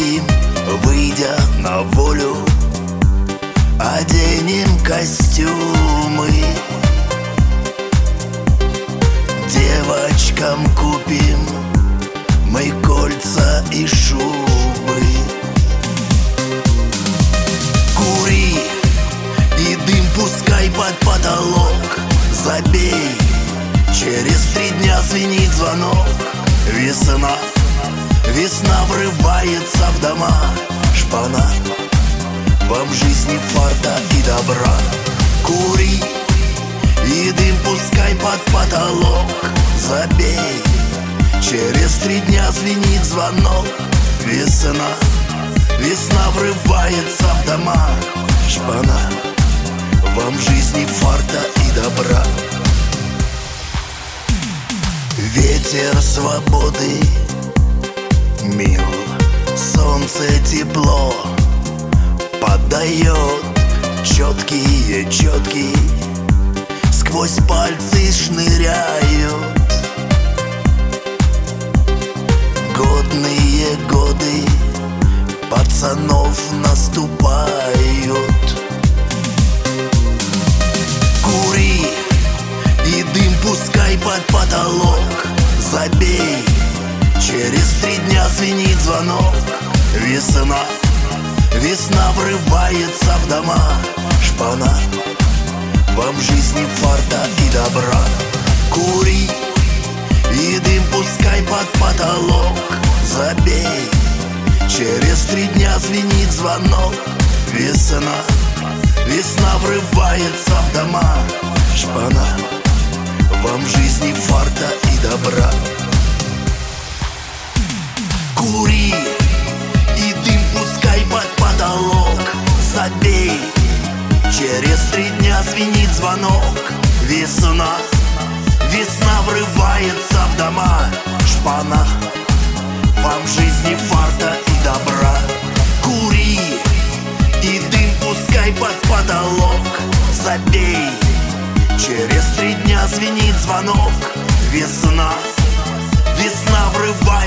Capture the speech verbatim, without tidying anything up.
купим, выйдя на волю, оденем костюмы. Девочкам купим мы кольца и шубы. Кури и дым пускай под потолок, забей, через три дня звенит звонок. Весна, весна врывается в дома. Шпана, вам в жизни фарта и добра. Кури и дым пускай под потолок, забей, через три дня звенит звонок. Весна, весна врывается в дома. Шпана, вам в жизни фарта и добра. Ветер свободы мил, солнце тепло подает, четкие четкие сквозь пальцы шныряют. Годные годы пацанов наступают. Кури и дым пускай под потолок, забей, через три дня звенит звонок. Весна, весна врывается в дома. Шпана, вам в жизни фарта и добра. Кури и дым пускай под потолок, забей, через три дня звенит звонок. Весна, весна врывается в дома. Шпана, вам в жизни фарта и добра. Кури и дым пускай под потолок, забей, через три дня звенит звонок. Весна, весна врывается в дома. Шпана, вам в жизни фарта и добра. Кури и дым пускай под потолок, забей, через три дня звенит звонок. Весна, весна врывается